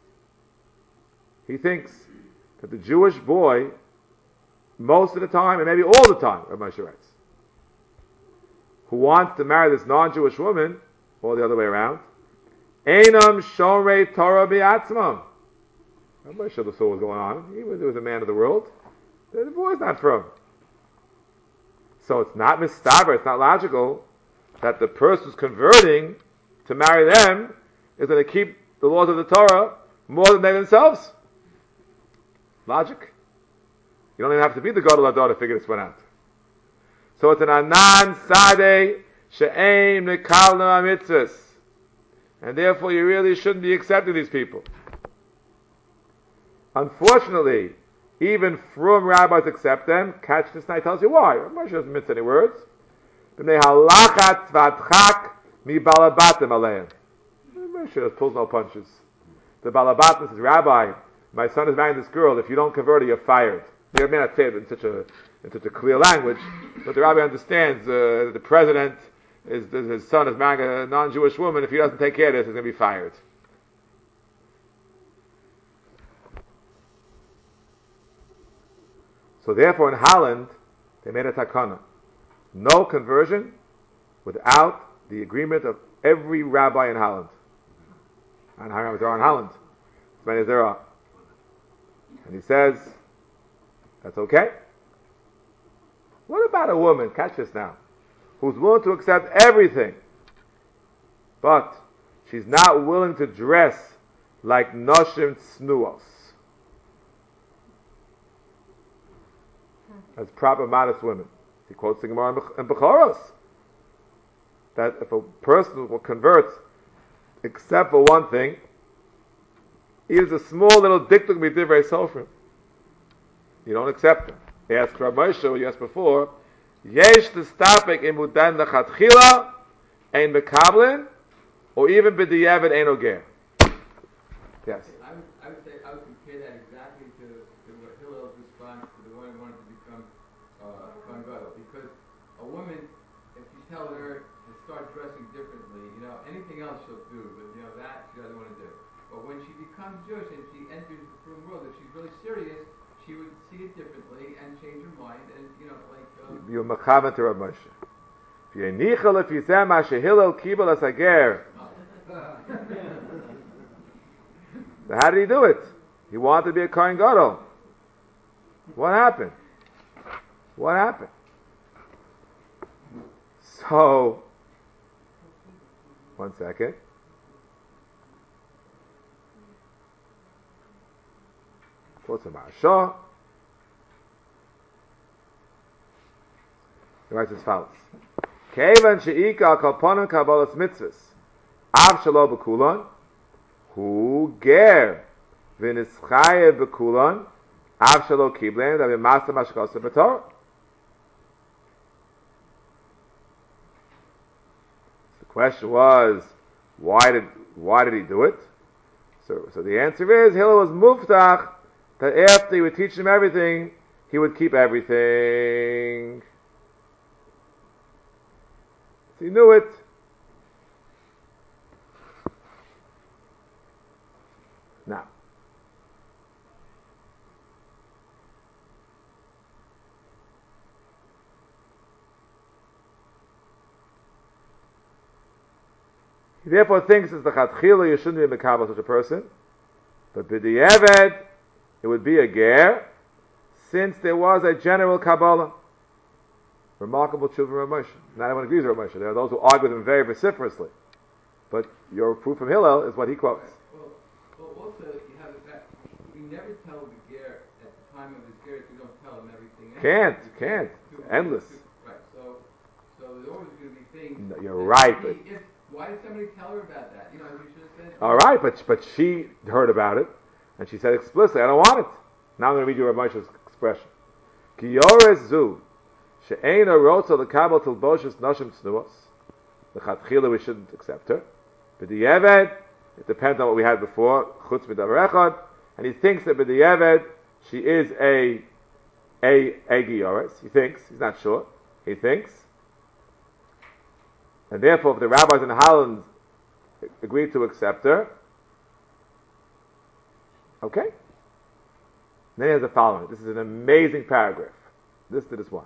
[SPEAKER 1] that the Jewish boy, most of the time, and maybe all the time, Rav Moshe writes, who wants to marry this non-Jewish woman, or the other way around, Einam Shomrei Torah B'atzmam. Rav Moshe saw what was going on. He was a man of the world. The boy's not from. So it's not mistaber, it's not logical that the person who's converting to marry them is going to keep the laws of the Torah more than they themselves. Logic. You don't even have to be the Gadol Hador to figure this one out. So it's an anan sadeh she'ein mekal mitzvahs. And therefore you really shouldn't be accepting these people. Unfortunately, even frum rabbis accept them. Catch this night tells you why. Moshe doesn't mince any words. B'nei halachat v'adchak mi balabatim aleim. Moshe just pulls no punches. The balabatim says, Rabbi, my son is marrying this girl. If you don't convert her, you're fired. They may not say it in such a clear language, but the rabbi understands the president his son is marrying a non-Jewish woman. If he doesn't take care of this, he's going to be fired. So therefore, in Holland, they made a takana: no conversion without the agreement of every rabbi in Holland. And how many there are in Holland? As many as there are. And he says, that's okay. What about a woman, catch this now, who's willing to accept everything, but she's not willing to dress like Noshim Tznuos, as proper modest women? He quotes the Gemara in Bechoros, that if a person will convert except for one thing, even a small little diktuk midivrei sofrim, you don't accept him. He asked Rav Moshe, what you asked before, yesh l'stapek imudan lechatchila ein mekablin, or even b'diavad ein oger. Yes.
[SPEAKER 3] I would say I would compare that exactly to what Hillel's response to the one who wanted to become Kohen Gadol, because a woman, if you tell her to start dressing differently, anything else she'll do, but that she doesn't want to do. But when she becomes Jewish and she enters the frum world, if she's really serious, she would see it differently and change her mind, and
[SPEAKER 1] you're mechavan to Rav Moshe. V'yenichel if yizeh ma shehillel kibel as hager. So how did he do it? He wanted to be a Kohen Gadol. What happened? What happened? So, one second. Quotes from Maharsha. He writes as follows: Kevan she'ika al kalponim kabbalas mitzvahs av shalo b'kulon hu ger v'nischayev b'kulon av shalo kiblen da b'masa mashkasa b'torah. The question was, why did he do it? So the answer is, Hillel was muftach that after he would teach him everything, he would keep everything. So he knew it. Now, he therefore thinks as the Chatchila you shouldn't be mekabel such a person, but b'di'evet it would be a ger, since there was a general Kabbalah. Remarkable children of Moshe. Not everyone agrees with Moshe. There are those who argue with him very vociferously. But your proof from Hillel is what he quotes.
[SPEAKER 3] Well, also, you have the fact, we never tell the ger at the time of his ger, you don't tell him everything.
[SPEAKER 1] Can't. It's endless.
[SPEAKER 3] Right, so there's always going to be things.
[SPEAKER 1] No, you're right.
[SPEAKER 3] Why did somebody tell her about that? You should have said.
[SPEAKER 1] All right, but she heard about it, and she said explicitly, I don't want it. Now I'm going to read you Rav Moshe's expression. Ki yores zu, she'ein arotza l'kabel tilboshes noshim tznuos. L'chatchila we shouldn't accept her. B'di'eved, it depends on what we had before, chutz midavar echad, and he thinks that b'di'eved, she is a giyores. He thinks, he's not sure. He thinks. And therefore, if the rabbis in Holland agreed to accept her, okay. Then he has the following. This is an amazing paragraph. This to this one.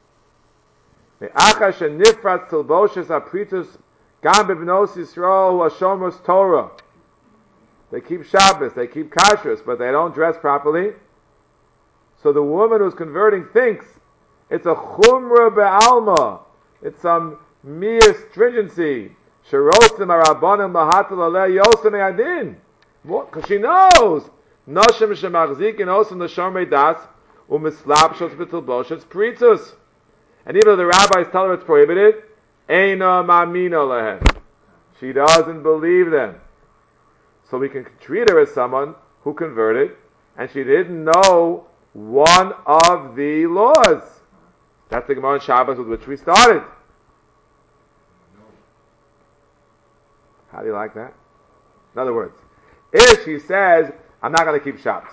[SPEAKER 1] They keep Shabbos, they keep kashrus, but they don't dress properly. So the woman who's converting thinks it's a chumra be'alma. It's some mere stringency. Sherosim arabanim lahatal aleh yosem yadin. Because she knows Noshim shemachzik and osim l'shomrei das u'mislapshos b'tilboshes pritus. And even though the rabbis tell her it's prohibited, Eina Mamina Lehen. She doesn't believe them. So we can treat her as someone who converted, and she didn't know one of the laws. That's the Gemara on Shabbos with which we started. How do you like that? In other words, if she says, I'm not going to keep Shabbos,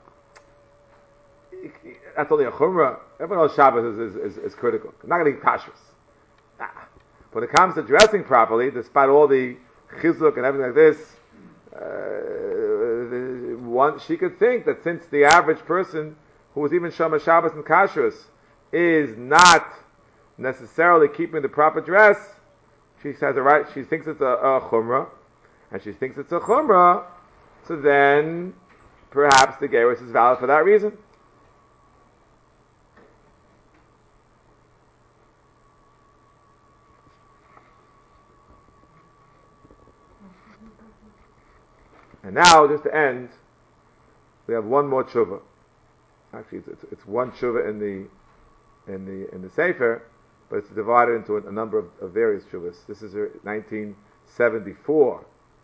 [SPEAKER 1] that's only a chumrah. Everyone knows Shabbos is critical. I'm not going to eat kashrus. Nah. When it comes to dressing properly, despite all the chizuk and everything like this, she could think that since the average person who is even Shomer Shabbos and kashrus is not necessarily keeping the proper dress, she has a right. She thinks it's a chumrah, and she thinks it's a chumrah. So then, perhaps the gerus is valid for that reason. And now, just to end, we have one more tshuva. Actually, it's one tshuva in the sefer, but it's divided into a number of various tshuvas. This is 1974.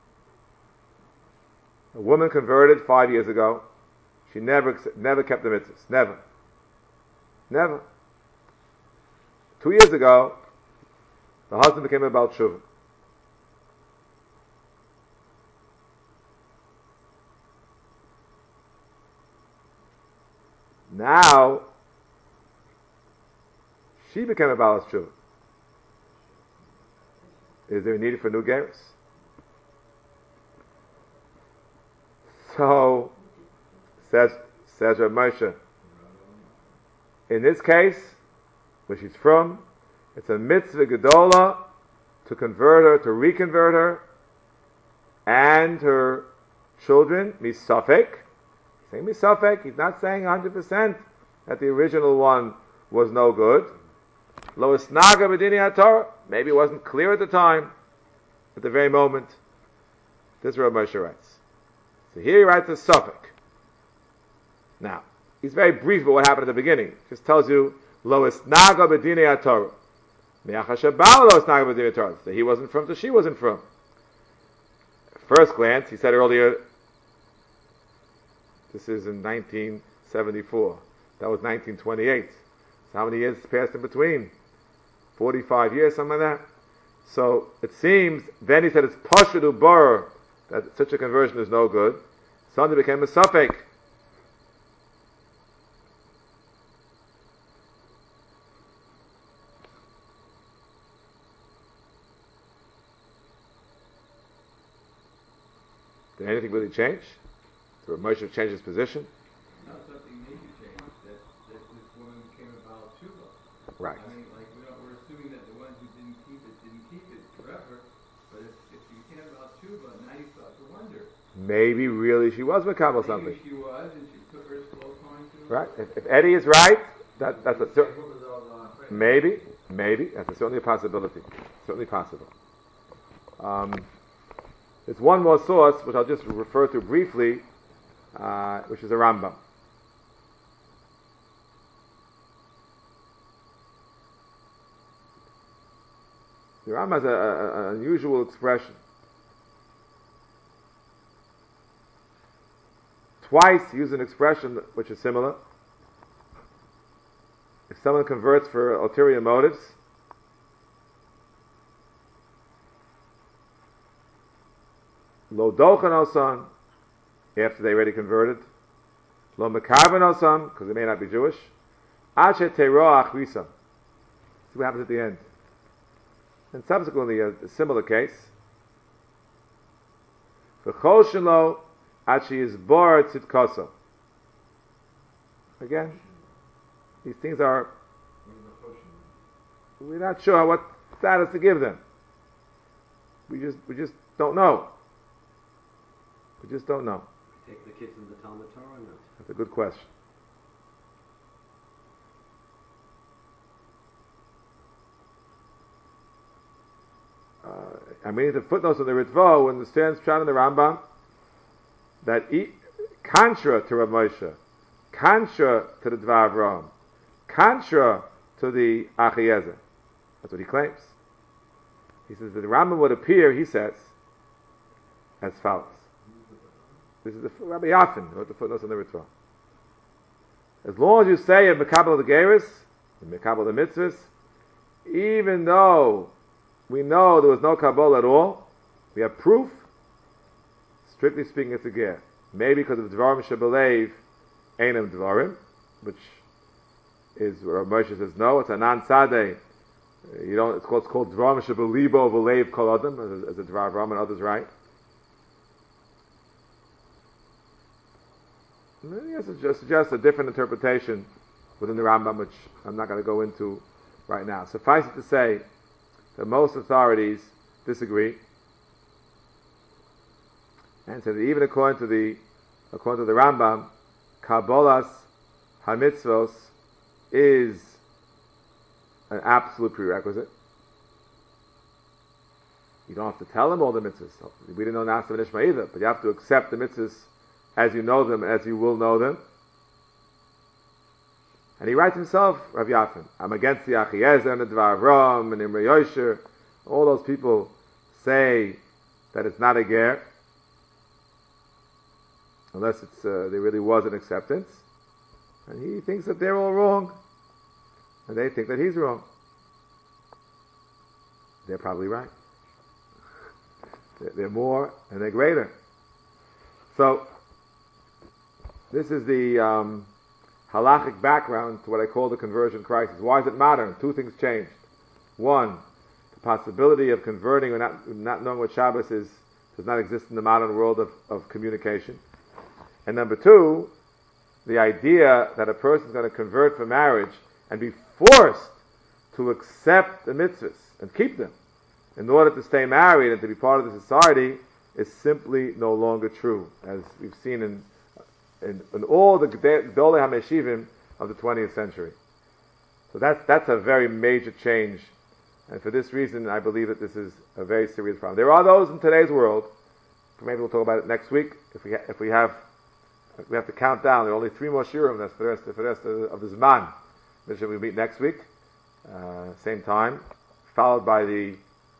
[SPEAKER 1] A woman converted 5 years ago. She never kept the mitzvahs. Never. 2 years ago, the husband became a Baal Tshuva. Now, she became a Baal Tshuva. Is there a need for new gerus? So, says Rav Moshe, in this case, where she's from, it's a mitzvah gedola to convert her, to reconvert her, and her children, misafek. He's saying misafek, he's not saying 100% that the original one was no good. Lo isnaga b'dinei HaTorah, maybe it wasn't clear at the time, at the very moment. This is what Rav Moshe writes. So here he writes a suffix. Now, he's very brief about what happened at the beginning. Just tells you, Lo isnaga b'dinei HaTorah. Me'achar sheba'ala lo isnaga b'dinei HaTorah. So he wasn't from, so she wasn't from. At first glance, he said earlier, this is in 1974. That was 1928. So how many years passed in between? 45 years, something like that. So it seems, then he said it's pashut u'bar, that such a conversion is no good. Suddenly became a suffix. Did anything really change? Did Moshe change his position?
[SPEAKER 3] No, something major changed, that this woman became a Baal Tshuva.
[SPEAKER 1] Right.
[SPEAKER 3] I mean, like, we're assuming that the ones who didn't keep it forever, but if she became a Baal Tshuva, now you start to wonder.
[SPEAKER 1] Maybe really she was Makabel something.
[SPEAKER 3] Maybe she was, and she took her slow time to...
[SPEAKER 1] Right. If Eddie is right, that's a maybe, that's certainly a possibility. Certainly possible. There's one more source, which I'll just refer to briefly, which is a Rambam. The Rambam has an unusual expression. Twice he used an expression which is similar. If someone converts for ulterior motives, lo dolchan osan, after they already converted, lo mekaven osan, because they may not be Jewish, ad she'teroach risa. See what happens at the end. And subsequently, a similar case, v'chol shelo ad she'yizbor tzidkoso. Again, these things are, we're not sure what status to give them. We just don't know. We just don't know.
[SPEAKER 4] Take the kids in the Talmud Torah or not?
[SPEAKER 1] That's a good question. I mean, the footnotes in the Ritva understands Pshat in the Rambam that contra to Rav Moshe, contra to the Dvar Avraham, contra to to the Achiezer. That's what he claims. He says that the Rambam would appear, he says, as follows. This is the Rabbi Yafin, who wrote the footnotes on the Ritva. As long as you say in Mekabel the Geras, in Mekabel the Mitzvahs, even though we know there was no Kabbalah at all, we have proof, strictly speaking it's a ger. Maybe because of Dvarim Shebelev, Einam Dvarim, which is where Moshe says no, it's a non-sadeh. You don't, it's called Dvarim Shebelibo Velev Kol Adam, as a Dvar Ram and others write. Yes, it suggests a different interpretation within the Rambam, which I'm not going to go into right now. Suffice it to say that most authorities disagree, and so that even according to the Rambam, Kabbalas HaMitzvos is an absolute prerequisite. You don't have to tell them all the mitzvahs. We didn't know Nasa and Ishma either, but you have to accept the mitzvahs as you know them, as you will know them. And he writes himself, Rav Yafin, I'm against the Achiezer and the Dvar Avram and Imre Yosher. All those people say that it's not a ger, unless it's there really was an acceptance. And he thinks that they're all wrong, and they think that he's wrong. They're probably right. They're more and they're greater. So, this is the halachic background to what I call the conversion crisis. Why is it modern? Two things changed. One, the possibility of converting or not knowing what Shabbos is does not exist in the modern world of communication. And number two, the idea that a person is going to convert for marriage and be forced to accept the mitzvahs and keep them in order to stay married and to be part of the society is simply no longer true, as we've seen in all the Gedolei HaMeshivim of the 20th century. So that's a very major change, and for this reason I believe that this is a very serious problem. There are those in today's world, maybe we'll talk about it next week, if we have to count down. There are only 3 more shiurim. That's for the rest of the Zman. We meet next week, same time, followed by the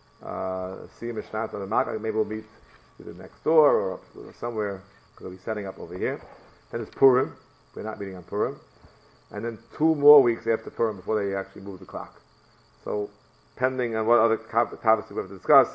[SPEAKER 1] Siyum Mishnat on the Makah. Maybe we'll meet either next door or somewhere, because we'll be setting up over here. Then it's Purim. We're not meeting on Purim. And then 2 more weeks after Purim before they actually move the clock. So, depending on what other topics we have to discuss,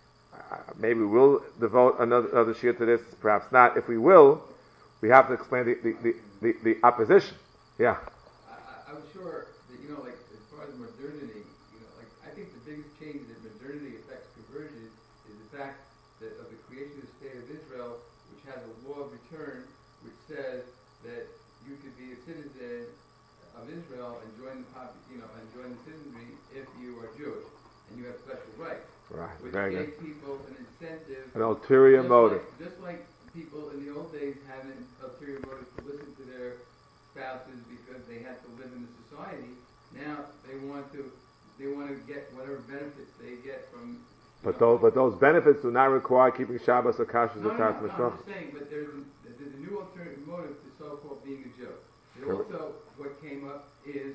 [SPEAKER 1] maybe we'll devote another shiur to this, perhaps not. If we will, we have to explain the opposition. Yeah.
[SPEAKER 3] I was sure that, like, as far as modernity, like, I think the biggest change that modernity affects conversion is the fact that of the creation of the state of Israel, which has a law of return, which says that you could be a citizen of Israel and join the citizenry if you are Jewish and you have special rights.
[SPEAKER 1] Right.
[SPEAKER 3] Which
[SPEAKER 1] Very
[SPEAKER 3] gave
[SPEAKER 1] good.
[SPEAKER 3] people an incentive,
[SPEAKER 1] An ulterior motive.
[SPEAKER 3] Just like people in the old days had an ulterior motive to listen to their spouses because they had to live in the society. Now they want to get whatever benefits they get from.
[SPEAKER 1] But those benefits do not require keeping Shabbos or Kashrus or Taras
[SPEAKER 3] No,
[SPEAKER 1] Mishpach.
[SPEAKER 3] I'm just saying, but there's a new alternative motive to so-called being a Jew. There also, what came up is,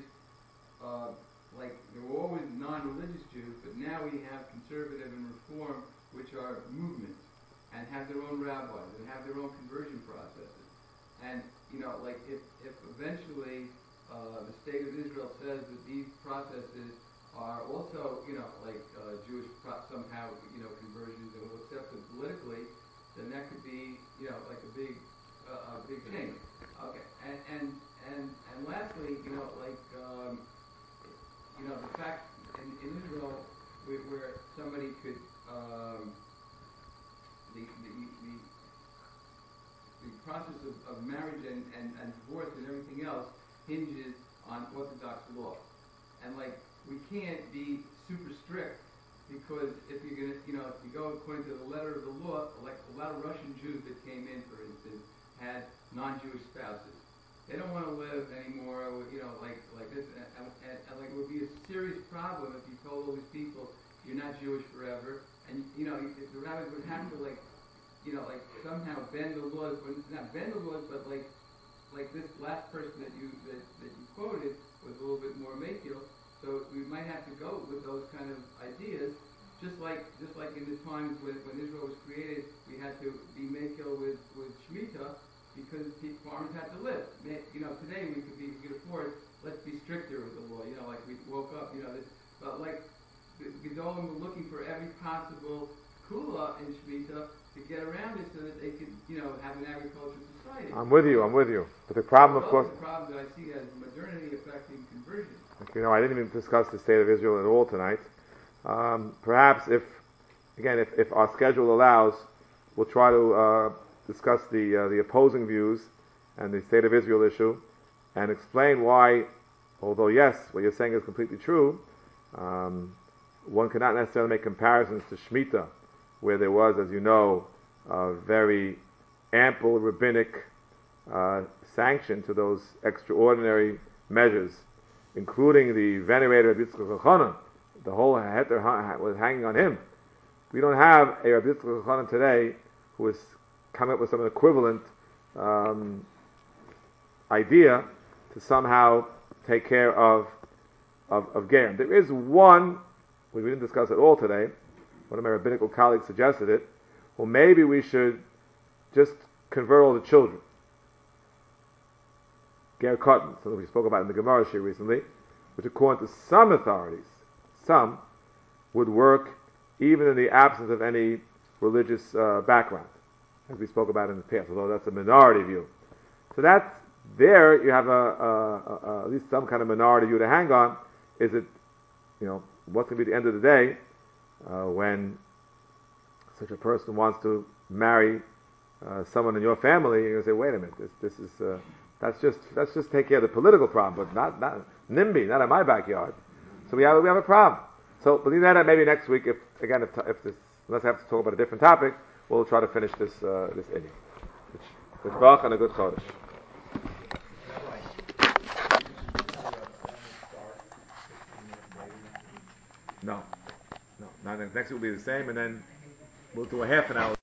[SPEAKER 3] like, there were always non-religious Jews, but now we have conservative and reform, which are movements, and have their own rabbis, and have their own conversion processes. And, like, if eventually the state of Israel says that these processes are also, like Jewish somehow, conversions, and will accept them politically, then that could be, like a big change. Okay, and lastly, like, the fact in Israel where somebody could, the process of marriage and divorce and everything else hinges on Orthodox law. And, like, we can't be super strict, because if you're going to, if you go according to the letter of the law, like a lot of Russian Jews that came in, for instance, had non-Jewish spouses. They don't want to live anymore, like this, and like, it would be a serious problem if you told all these people you're not Jewish forever, and the rabbis would have to, like, like, somehow bend the laws, not bend the laws, but like this last person that you quoted was a little bit more makiel. So we might have to go with those kind of ideas, just like in the times when Israel was created, we had to be makil with Shemitah because farmers had to live. Today we could afford, let's be stricter with the law. Like we woke up, but like the Gedolim were looking for every possible kula in Shemitah to get around it so that they could, have an agricultural society.
[SPEAKER 1] I'm with you. But the problem, of course,
[SPEAKER 3] the problem that I see as modernity affecting conversion.
[SPEAKER 1] Okay, I didn't even discuss the state of Israel at all tonight. Perhaps if our schedule allows, we'll try to discuss the opposing views and the state of Israel issue, and explain why, although yes, what you're saying is completely true, one cannot necessarily make comparisons to Shemitah, where there was, as you know, a very ample rabbinic sanction to those extraordinary measures, including the venerated Rabbi Yitzchak Elchanan. The whole heter was hanging on him. We don't have a Rabbi Yitzchak Elchanan today who is coming up with some equivalent idea to somehow take care of Gerim. There is one, we didn't discuss it all today, one of my rabbinical colleagues suggested it, well, maybe we should just convert all the children. Ger Cotton, something we spoke about in the Gemara here recently, which according to some authorities, some would work even in the absence of any religious background, as we spoke about in the past, although that's a minority view. So that's, there you have at least some kind of minority view to hang on. Is it, what's going to be the end of the day when such a person wants to marry someone in your family? You're going to say, wait a minute, this is that's just take care of the political problem, but not NIMBY, not in my backyard. So we have a problem. So believe that maybe next week, if this, unless I have to talk about a different topic, we'll try to finish this inning. Good Bach and a good Chodesh. No. Next week will be the same, and then we'll do a half an hour.